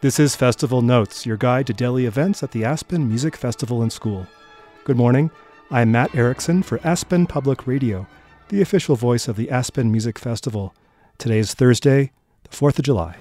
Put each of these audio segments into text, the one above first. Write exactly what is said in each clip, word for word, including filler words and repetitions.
This is Festival Notes, your guide to daily events at the Aspen Music Festival and School. Good morning. I'm Matt Erickson for Aspen Public Radio, the official voice of the Aspen Music Festival. Today is Thursday, the fourth of July.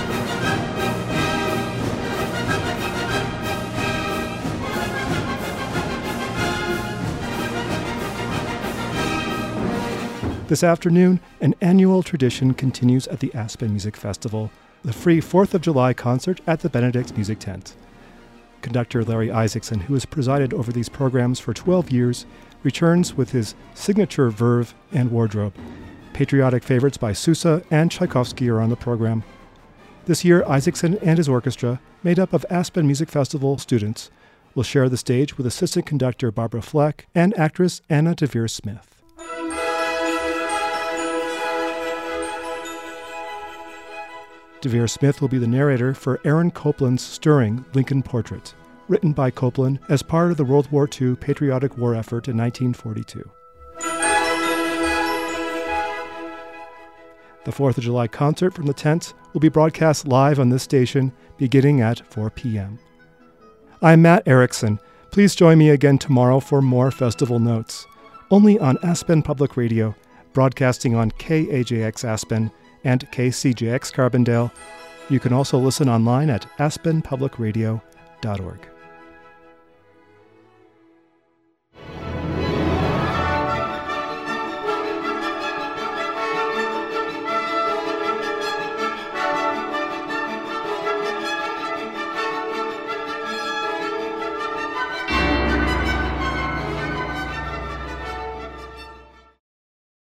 This afternoon, an annual tradition continues at the Aspen Music Festival, the free fourth of July concert at the Benedict's Music Tent. Conductor Larry Isaacson, who has presided over these programs for twelve years, returns with his signature verve and wardrobe. Patriotic favorites by Sousa and Tchaikovsky are on the program. This year, Isaacson and his orchestra, made up of Aspen Music Festival students, will share the stage with assistant conductor Barbara Fleck and actress Anna Deavere Smith. Deavere Smith will be the narrator for Aaron Copland's stirring Lincoln Portrait, written by Copland as part of the World War Two patriotic war effort in nineteen forty-two. The fourth of July concert from the tent will be broadcast live on this station beginning at four p.m. I'm Matt Erickson. Please join me again tomorrow for more Festival Notes, only on Aspen Public Radio, broadcasting on K A J X Aspen and K C J X Carbondale. You can also listen online at aspen public radio dot org.